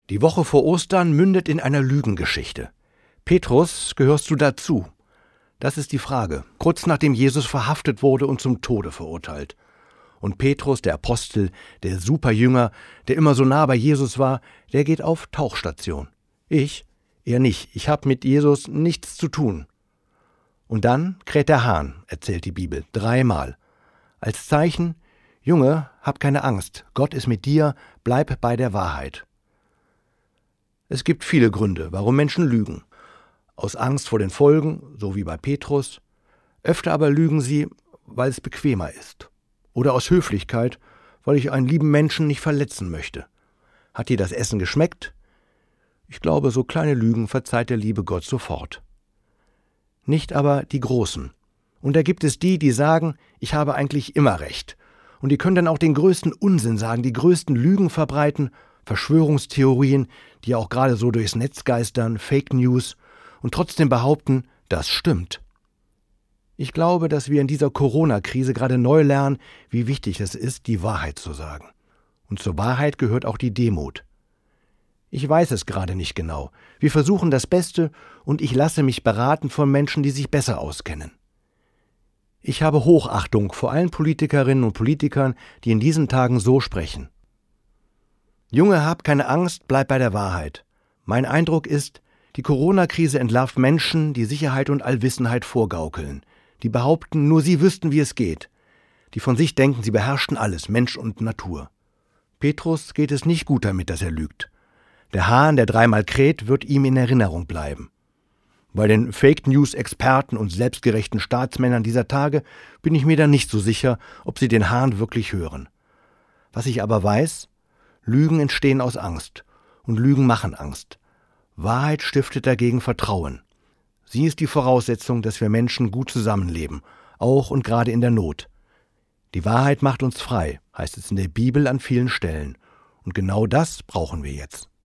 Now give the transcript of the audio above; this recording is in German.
Die Woche vor Ostern mündet in einer Lügengeschichte. Petrus, gehörst du dazu? Das ist die Frage, kurz nachdem Jesus verhaftet wurde und zum Tode verurteilt. Und Petrus, der Apostel, der Superjünger, der immer so nah bei Jesus war, der geht auf Tauchstation. Er nicht. Ich habe mit Jesus nichts zu tun. Und dann kräht der Hahn, erzählt die Bibel, 3-mal. Als Zeichen: Junge, hab keine Angst, Gott ist mit dir, bleib bei der Wahrheit. Es gibt viele Gründe, warum Menschen lügen. Aus Angst vor den Folgen, so wie bei Petrus. Öfter aber lügen sie, weil es bequemer ist. Oder aus Höflichkeit, weil ich einen lieben Menschen nicht verletzen möchte. Hat dir das Essen geschmeckt? Ich glaube, so kleine Lügen verzeiht der liebe Gott sofort. Nicht aber die Großen. Und da gibt es die, die sagen, ich habe eigentlich immer recht. Und die können dann auch den größten Unsinn sagen, die größten Lügen verbreiten, Verschwörungstheorien, die auch gerade so durchs Netz geistern, Fake News, und trotzdem behaupten, das stimmt. Ich glaube, dass wir in dieser Corona-Krise gerade neu lernen, wie wichtig es ist, die Wahrheit zu sagen. Und zur Wahrheit gehört auch die Demut. Ich weiß es gerade nicht genau. Wir versuchen das Beste und ich lasse mich beraten von Menschen, die sich besser auskennen. Ich habe Hochachtung vor allen Politikerinnen und Politikern, die in diesen Tagen so sprechen. Junge, hab keine Angst, bleib bei der Wahrheit. Mein Eindruck ist, die Corona-Krise entlarvt Menschen, die Sicherheit und Allwissenheit vorgaukeln, die behaupten, nur sie wüssten, wie es geht, die von sich denken, sie beherrschten alles, Mensch und Natur. Petrus geht es nicht gut damit, dass er lügt. Der Hahn, der 3-mal kräht, wird ihm in Erinnerung bleiben. Bei den Fake-News-Experten und selbstgerechten Staatsmännern dieser Tage bin ich mir da nicht so sicher, ob sie den Hahn wirklich hören. Was ich aber weiß: Lügen entstehen aus Angst und Lügen machen Angst. Wahrheit stiftet dagegen Vertrauen. Sie ist die Voraussetzung, dass wir Menschen gut zusammenleben, auch und gerade in der Not. Die Wahrheit macht uns frei, heißt es in der Bibel an vielen Stellen. Und genau das brauchen wir jetzt.